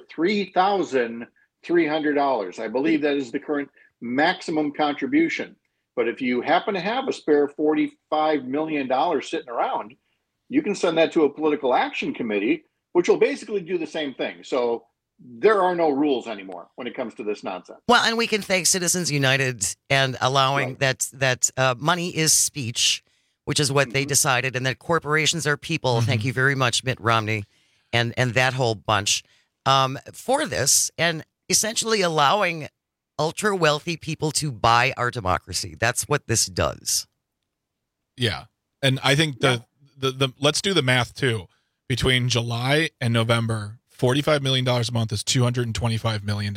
$3,300. I believe that is the current maximum contribution. But if you happen to have a spare $45 million sitting around, you can send that to a political action committee, which will basically do the same thing. So there are no rules anymore when it comes to this nonsense. Well, and we can thank Citizens United and allowing that money is speech, which is what they decided, and that corporations are people. Thank you very much, Mitt Romney, and that whole bunch for this, and essentially allowing ultra wealthy people to buy our democracy. That's what this does. Yeah, and I think the let's do the math too. Between July and November, $45 million a month is $225 million.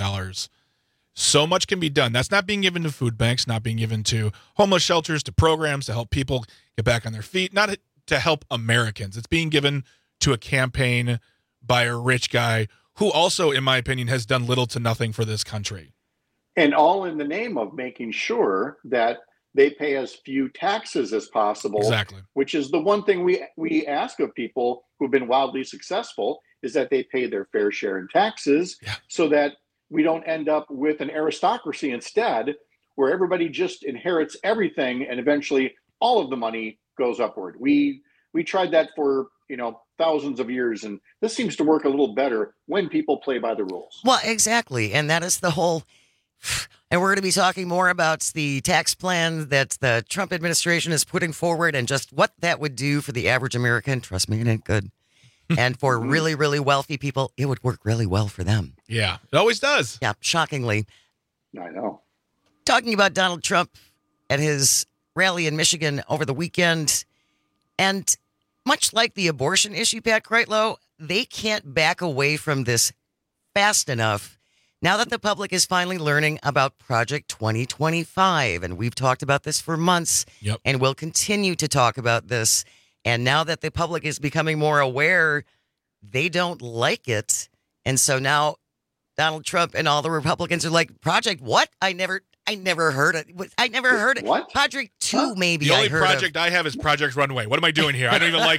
So much can be done. That's not being given to food banks, not being given to homeless shelters, to programs to help people get back on their feet, not to help Americans. It's being given to a campaign by a rich guy who also, in my opinion, has done little to nothing for this country. And all in the name of making sure that they pay as few taxes as possible. Exactly. Which is the one thing we ask of people who've been wildly successful, is that they pay their fair share in taxes, so that we don't end up with an aristocracy instead, where everybody just inherits everything and eventually all of the money goes upward. We tried that for thousands of years, and this seems to work a little better when people play by the rules. Well, exactly, and that is the whole. And we're going to be talking more about the tax plan that the Trump administration is putting forward and just what that would do for the average American. Trust me, it ain't good. And for really, really wealthy people, it would work really well for them. Yeah, it always does. Yeah, shockingly. I know. Talking about Donald Trump at his rally in Michigan over the weekend, and much like the abortion issue, Pat Kreitlow, they can't back away from this fast enough. Now that the public is finally learning about Project 2025, and we've talked about this for months, and we'll continue to talk about this. And now that the public is becoming more aware, they don't like it. And so now Donald Trump and all the Republicans are like, Project what? I never heard it. I never heard it. What? Project 2, maybe. The only project I have is Project Runway. What am I doing here? I don't even like.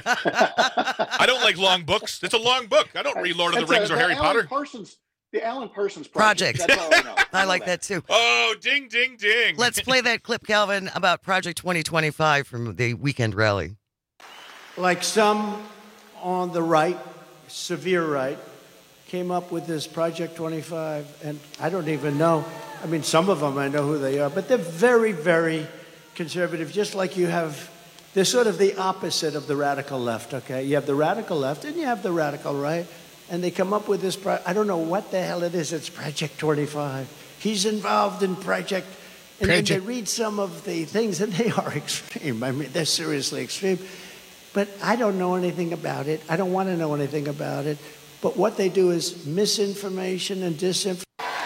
I don't like long books. It's a long book. I don't read Lord of the Rings or Harry Potter. The Alan Parsons Project. That's all I know. I like that too. Oh, ding, ding, ding. Let's play that clip, Calvin, about Project 2025 from the weekend rally. Like some on the right, severe right, came up with this Project 25, and I don't even know. I mean, some of them I know who they are, but they're very, very conservative, just like you have. They're sort of the opposite of the radical left, okay? You have the radical left and you have the radical right, and they come up with this, I don't know what the hell it is, it's Project 25. He's involved in Project, and then they read some of the things, and they are extreme. I mean, they're seriously extreme. But I don't know anything about it. I don't want to know anything about it. But what they do is misinformation and disinformation.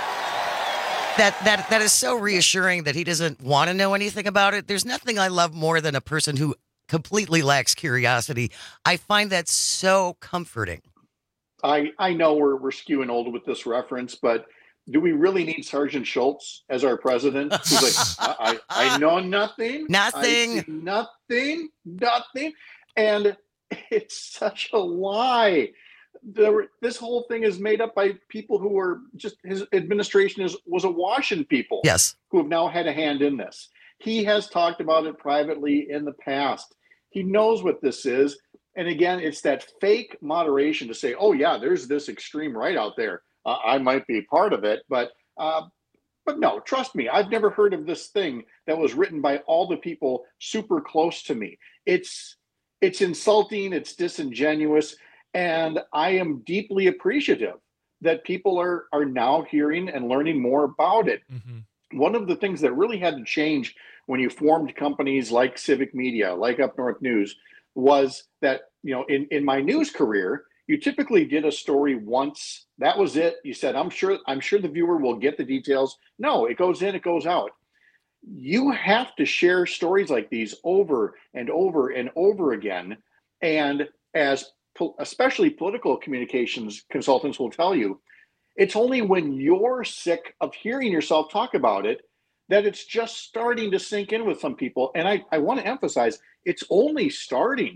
That is so reassuring that he doesn't want to know anything about it. There's nothing I love more than a person who completely lacks curiosity. I find that so comforting. I know we're skewing old with this reference, but do we really need Sergeant Schultz as our president? He's like, I know nothing. Nothing. I see nothing. And it's such a lie. This whole thing is made up by people who are just, his administration was awash in people. Yes. Who have now had a hand in this. He has talked about it privately in the past. He knows what this is. And again, it's that fake moderation to say, oh yeah, there's this extreme right out there. I might be part of it, but no, trust me, I've never heard of this thing that was written by all the people super close to me. It's insulting, it's disingenuous, and I am deeply appreciative that people are now hearing and learning more about it. Mm-hmm. One of the things that really had to change when you formed companies like Civic Media, like Up North News, was that, in my news career, you typically did a story once. That was it. You said, I'm sure the viewer will get the details. No, it goes in, it goes out. You have to share stories like these over and over and over again. And as especially political communications consultants will tell you, it's only when you're sick of hearing yourself talk about it that it's just starting to sink in with some people. And I want to emphasize, it's only starting.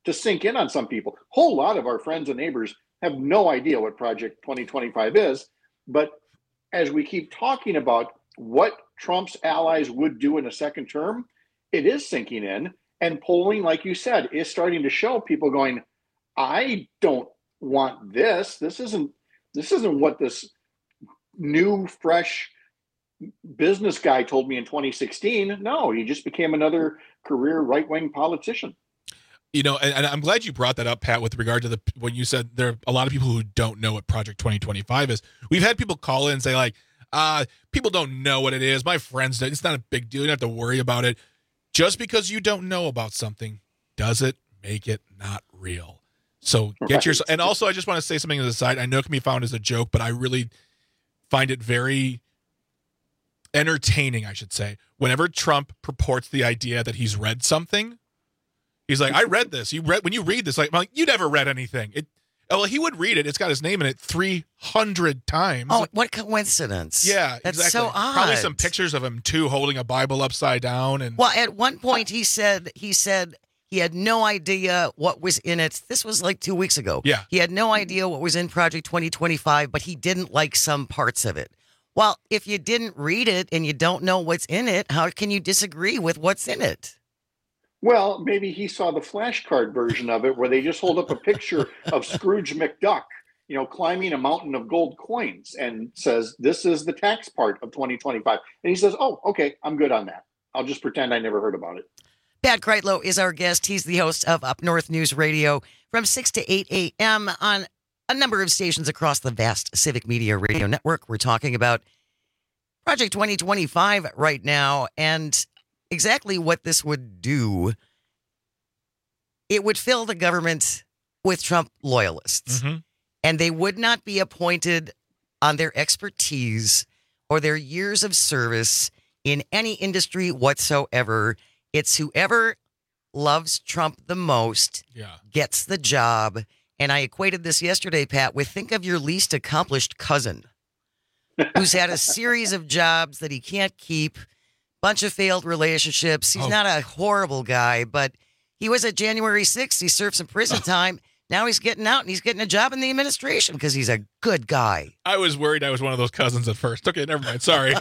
to sink in on some people. A whole lot of our friends and neighbors have no idea what Project 2025 is. But as we keep talking about what Trump's allies would do in a second term, it is sinking in. And polling, like you said, is starting to show people going, I don't want this. This isn't what this new, fresh business guy told me in 2016. No, he just became another career right-wing politician. You know, and I'm glad you brought that up, Pat, with regard to when you said there are a lot of people who don't know what Project 2025 is. We've had people call in and say, like, people don't know what it is. My friends don't. It's not a big deal. You don't have to worry about it. Just because you don't know about something doesn't make it not real. So get your, and also I just want to say something as a side. I know it can be found as a joke, but I really find it very entertaining, I should say. Whenever Trump purports the idea that he's read something, he's like, I read this. When you read this, like, you never read anything. Well, he would read it. It's got his name in it 300 times. Oh, what coincidence. Yeah, that's exactly. so odd. Probably some pictures of him, too, holding a Bible upside down. And well, at one point he said he had no idea what was in it. This was like 2 weeks ago. Yeah. He had no idea what was in Project 2025, but he didn't like some parts of it. Well, if you didn't read it and you don't know what's in it, how can you disagree with what's in it? Well, maybe he saw the flashcard version of it where they just hold up a picture of Scrooge McDuck, climbing a mountain of gold coins and says, this is the tax part of 2025. And he says, oh, okay, I'm good on that. I'll just pretend I never heard about it. Pat Kreitlow is our guest. He's the host of Up North News Radio from 6 to 8 a.m. on a number of stations across the vast Civic Media Radio Network. We're talking about Project 2025 right now and exactly what this would do. It would fill the government with Trump loyalists, and they would not be appointed on their expertise or their years of service in any industry whatsoever. It's whoever loves Trump the most gets the job. And I equated this yesterday, Pat, with think of your least accomplished cousin who's had a series of jobs that he can't keep, bunch of failed relationships. He's not a horrible guy, but he was at January 6th. He served some prison time. Now he's getting out and he's getting a job in the administration because he's a good guy. I was worried I was one of those cousins at first. Okay, never mind. Sorry.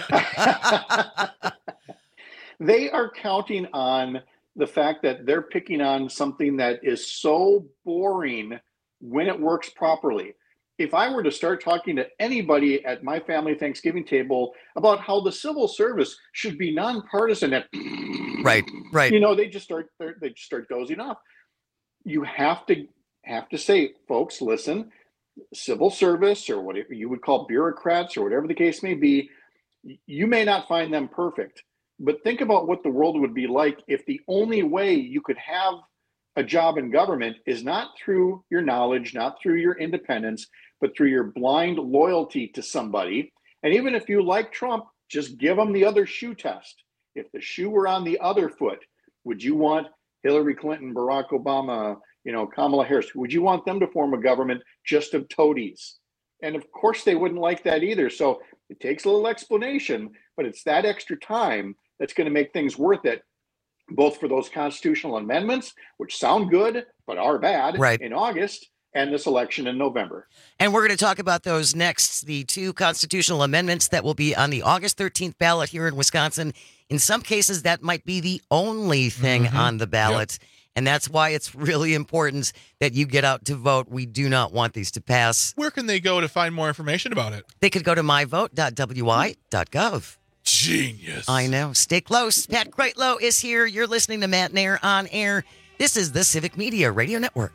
They are counting on the fact that they're picking on something that is so boring when it works properly. If I were to start talking to anybody at my family Thanksgiving table about how the civil service should be nonpartisan, right, they just start dozing off. You have to say, folks, listen, civil service or whatever you would call bureaucrats or whatever the case may be, you may not find them perfect, but think about what the world would be like if the only way you could have a job in government is not through your knowledge, not through your independence, but through your blind loyalty to somebody. And even if you like Trump, just give them the other shoe test. If the shoe were on the other foot, would you want Hillary Clinton, Barack Obama, Kamala Harris? Would you want them to form a government just of toadies? And of course they wouldn't like that either. So it takes a little explanation, but it's that extra time that's going to make things worth it, both for those constitutional amendments, which sound good but are bad, in August, and this election in November. And we're going to talk about those next, the two constitutional amendments that will be on the August 13th ballot here in Wisconsin. In some cases, that might be the only thing on the ballot. Yep. And that's why it's really important that you get out to vote. We do not want these to pass. Where can they go to find more information about it? They could go to myvote.wi.gov. Genius. I know. Stay close. Pat Kreitlow is here. You're listening to Matt Nair on Air. This is the Civic Media Radio Network.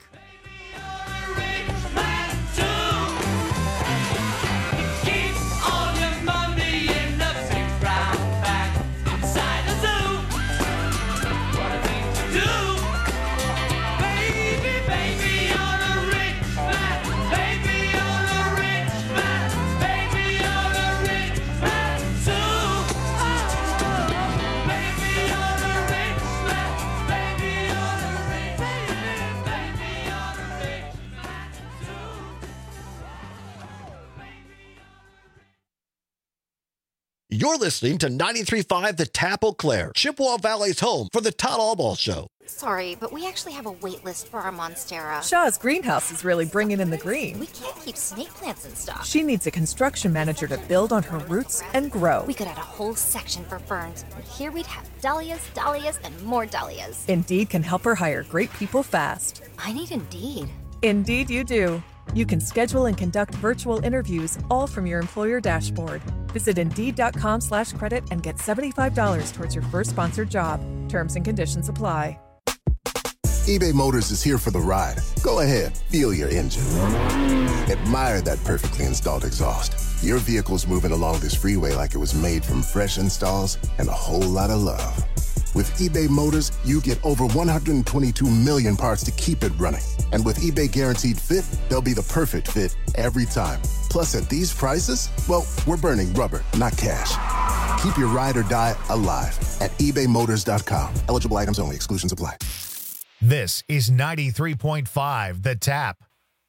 You're listening to 93.5 The Tap Eau Claire, Chippewa Valley's home for the Todd Allball Show. Sorry, but we actually have a wait list for our Monstera. Shaw's greenhouse is really bringing in the green. We can't keep snake plants in stock. She needs a construction manager to build on her roots and grow. We could add a whole section for ferns, and here we'd have dahlias, dahlias, and more dahlias. Indeed can help her hire great people fast. I need Indeed. Indeed you do. You can schedule and conduct virtual interviews all from your employer dashboard. Visit Indeed.com/credit and get $75 towards your first sponsored job. Terms and conditions apply. eBay Motors is here for the ride. Go ahead, feel your engine. Admire that perfectly installed exhaust. Your vehicle's moving along this freeway like it was made from fresh installs and a whole lot of love. With eBay Motors, you get over 122 million parts to keep it running. And with eBay Guaranteed Fit, they'll be the perfect fit every time. Plus, at these prices, well, we're burning rubber, not cash. Keep your ride or die alive at ebaymotors.com. Eligible items only. Exclusions apply. This is 93.5 The Tap.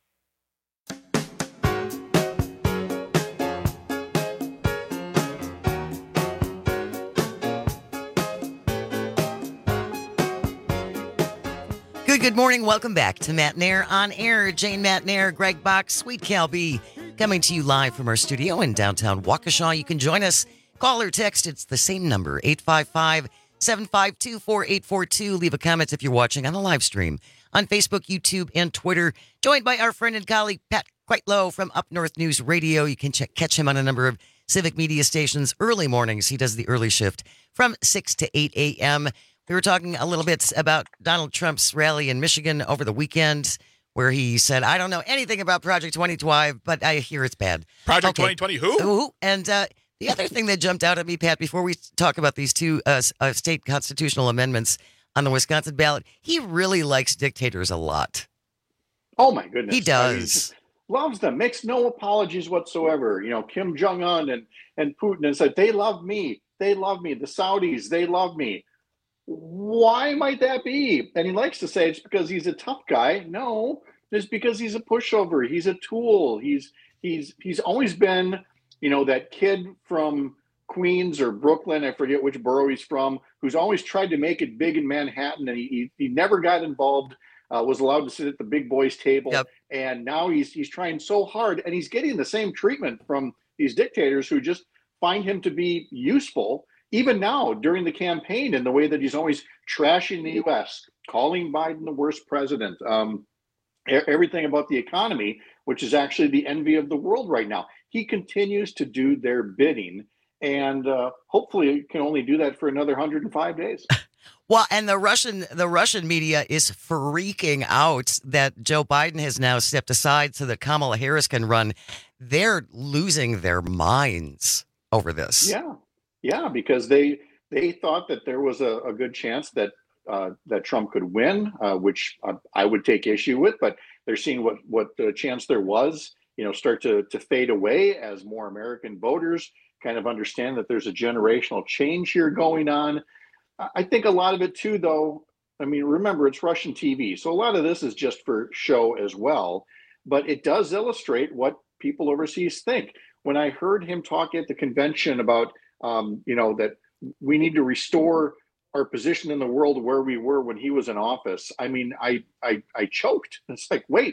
Good morning. Welcome back to Matt Nair on Air. Jane Matt Nair, Greg Bach, Sweet Cal B, coming to you live from our studio in downtown Waukesha. You can join us. Call or text. It's the same number, 855-752-4842. Leave a comment if you're watching on the live stream on Facebook, YouTube, and Twitter. Joined by our friend and colleague, Pat Quitlow from Up North News Radio. You can catch him on a number of civic media stations early mornings. He does the early shift from 6 to 8 a.m., We were talking a little bit about Donald Trump's rally in Michigan over the weekend, where he said, I don't know anything about Project 2020, but I hear it's bad. Project 2020 who? And the other thing that jumped out at me, Pat, before we talk about these two state constitutional amendments on the Wisconsin ballot, he really likes dictators a lot. Oh, my goodness. He does. I mean, he just loves them, makes no apologies whatsoever. You know, Kim Jong-un and Putin and said, they love me. They love me. The Saudis, they love me. Why might that be? And he likes to say it's because he's a tough guy. No, it's because he's a pushover. He's a tool. He's always been, you know, that kid from Queens or Brooklyn, I forget which borough he's from, who's always tried to make it big in Manhattan, and he never got involved, was allowed to sit at the big boys table. Yep. And now he's trying so hard, and he's getting the same treatment from these dictators who just find him to be useful. Even now, during the campaign, in the way that he's always trashing the U.S., calling Biden the worst president, everything about the economy, which is actually the envy of the world right now. He continues to do their bidding, and hopefully can only do that for another 105 days. Well, and the Russian media is freaking out that Joe Biden has now stepped aside so that Kamala Harris can run. They're losing their minds over this. Yeah, because they thought that there was a good chance that that Trump could win, which I would take issue with. But they're seeing what the chance there was, you know, start to fade away as more American voters kind of understand that there's a generational change here going on. I think a lot of it too, though. I mean, remember, it's Russian TV, so a lot of this is just for show as well. But it does illustrate what people overseas think. When I heard him talk at the convention about you know, that we need to restore our position in the world where we were when he was in office. I mean, I choked. It's like, wait,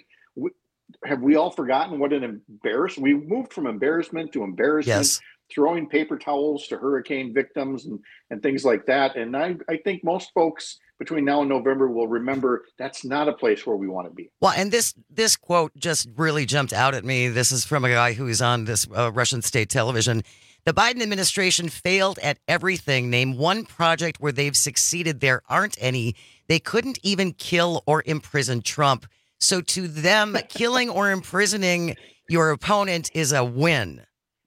have we all forgotten what an embarrassment? We moved from embarrassment to embarrassment, yes. Throwing paper towels to hurricane victims and things like that. And I think most folks between now and November will remember that's not a place where we want to be. Well, and this quote just really jumped out at me. This is from a guy who is on this Russian state television. The Biden administration failed at everything. Name one project where they've succeeded. There aren't any. They couldn't even kill or imprison Trump. So to them, killing or imprisoning your opponent is a win.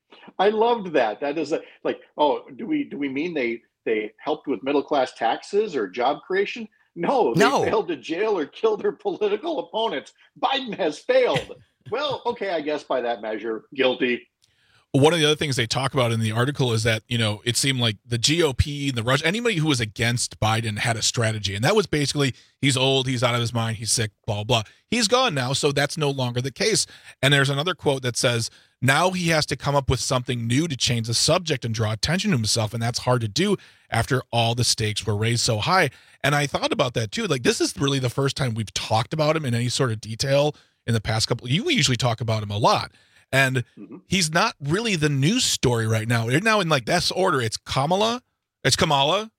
I loved that. That is like, oh, do we mean they helped with middle class taxes or job creation? No, they failed to jail or kill their political opponents. Biden has failed. Well, okay, I guess by that measure, guilty. one of the other things they talk about in the article is that, it seemed like the GOP, the Rush, anybody who was against Biden had a strategy. And that was basically, he's old, he's out of his mind, he's sick, blah, blah. He's gone now, so that's no longer the case. And there's another quote that says, now he has to come up with something new to change the subject and draw attention to himself. And that's hard to do after all the stakes were raised so high. And I thought about that too. Like, this is really the first time we've talked about him in any sort of detail in the past couple. We usually talk about him a lot. And he's not really the news story right now. They're now in like this order. It's Kamala, it's Joe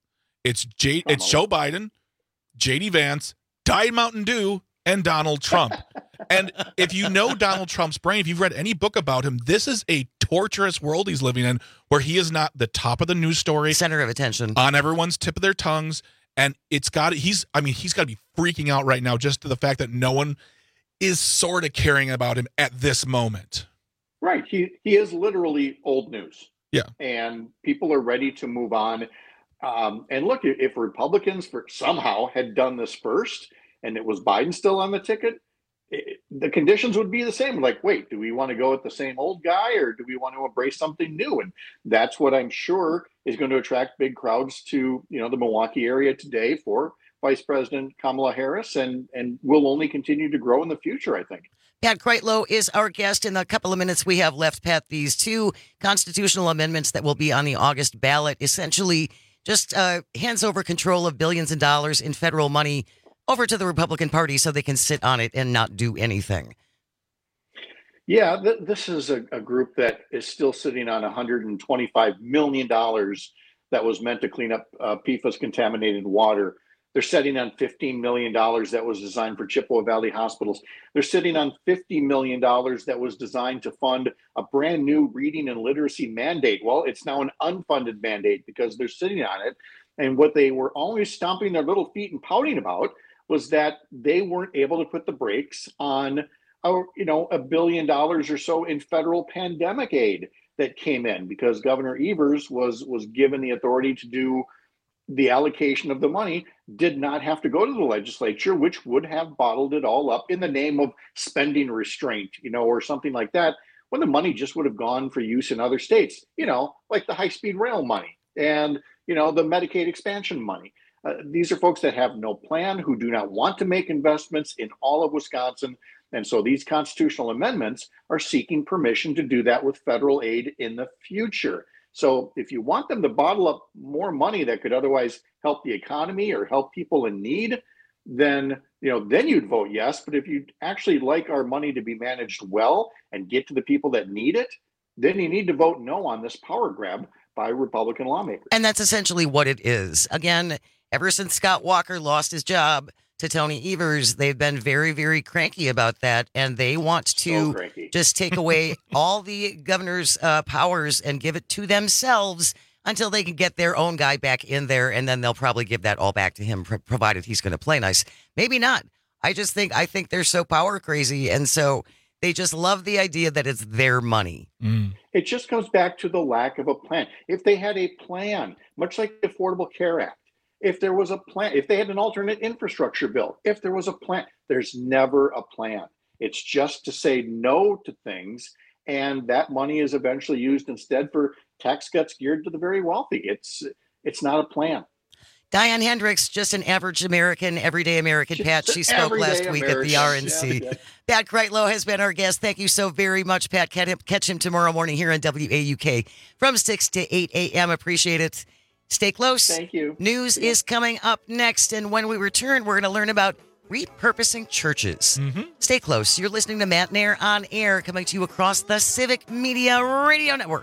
Biden, JD Vance, Diet Mountain Dew, and Donald Trump. And if you know Donald Trump's brain, if you've read any book about him, this is a torturous world he's living in where he is not the top of the news story, center of attention, on everyone's tip of their tongues. And he's got to be freaking out right now just to the fact that no one is sort of caring about him at this moment. Right. He is literally old news. Yeah. And people are ready to move on. And look, if Republicans somehow had done this first and it was Biden still on the ticket, the conditions would be the same. Like, wait, do we want to go with the same old guy or do we want to embrace something new? And that's what I'm sure is going to attract big crowds to, the Milwaukee area today for Vice President Kamala Harris and will only continue to grow in the future, I think. Pat Kreitlow is our guest. In the couple of minutes we have left, Pat, these two constitutional amendments that will be on the August ballot essentially just hands over control of billions of dollars in federal money over to the Republican Party so they can sit on it and not do anything. Yeah, this is a group that is still sitting on $125 million that was meant to clean up PFAS-contaminated water. They're sitting on $15 million that was designed for Chippewa Valley hospitals. They're sitting on $50 million that was designed to fund a brand new reading and literacy mandate. Well, it's now an unfunded mandate because they're sitting on it. And what they were always stomping their little feet and pouting about was that they weren't able to put the brakes on, $1 billion or so in federal pandemic aid that came in because Governor Evers was given the authority to do the allocation of the money, did not have to go to the legislature, which would have bottled it all up in the name of spending restraint, or something like that, when the money just would have gone for use in other states, like the high-speed rail money and, the Medicaid expansion money. These are folks that have no plan, who do not want to make investments in all of Wisconsin. And so these constitutional amendments are seeking permission to do that with federal aid in the future. So if you want them to bottle up more money that could otherwise help the economy or help people in need, then you'd vote yes. But if you actually like our money to be managed well and get to the people that need it, then you need to vote no on this power grab by Republican lawmakers. And that's essentially what it is. Again, ever since Scott Walker lost his job to Tony Evers, they've been very, very cranky about that. And they want to just take away all the governor's powers and give it to themselves until they can get their own guy back in there. And then they'll probably give that all back to him, provided he's going to play nice. Maybe not. I think they're so power crazy. And so they just love the idea that it's their money. It just comes back to the lack of a plan. If they had a plan, much like the Affordable Care Act, if there was a plan, if they had an alternate infrastructure bill, if there was a plan, there's never a plan. It's just to say no to things. And that money is eventually used instead for tax cuts geared to the very wealthy. It's not a plan. Diane Hendricks, just an average American, everyday American, Pat. She spoke last week at the RNC. Yeah. Pat Kreitlow has been our guest. Thank you so very much, Pat. Catch him tomorrow morning here on WAUK from 6 to 8 a.m. Appreciate it. Stay close. Thank you. News is coming up next. And when we return, we're going to learn about repurposing churches. Stay close. You're listening to Matt Nair on Air, coming to you across the Civic Media Radio Network.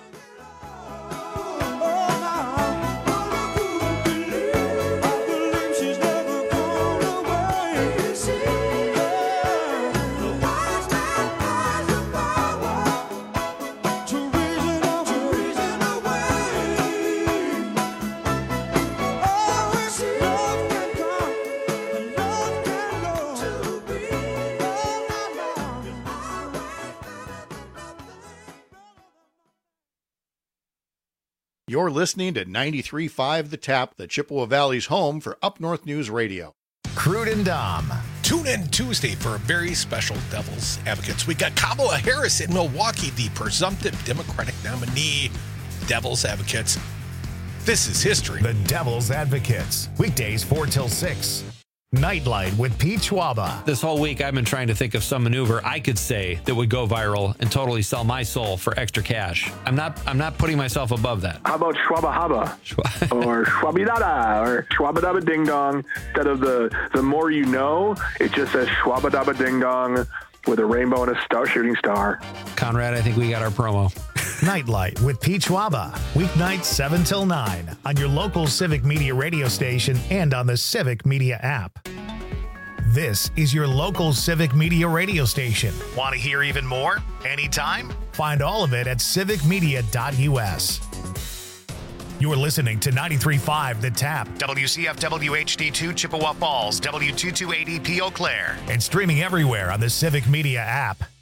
You're listening to 93.5 The Tap, the Chippewa Valley's home for Up North News Radio. Crude and Dom, Tune in Tuesday for a very special Devil's Advocates. We got Kamala Harris in Milwaukee, the presumptive Democratic nominee. Devil's Advocates. This is history. The Devil's Advocates. Weekdays 4 till 6. Nightlight with Pete Schwaba. This whole week, I've been trying to think of some maneuver I could say that would go viral and totally sell my soul for extra cash. I'm not putting myself above that. How about Schwaba Haba? Or Schwabidada? Or Schwabadaba Ding Dong? Instead of the more you know, it just says Schwabadaba Ding Dong with a rainbow and a shooting star. Conrad, I think we got our promo. Nightlight with Pete Schwaba. Weeknights 7 till 9 on your local Civic Media radio station and on the Civic Media app. This is your local Civic Media radio station. Want to hear even more? Anytime? Find all of it at civicmedia.us. You're listening to 93.5 The Tap, WCFW HD2 Chippewa Falls, W228EP Eau Claire, and streaming everywhere on the Civic Media app.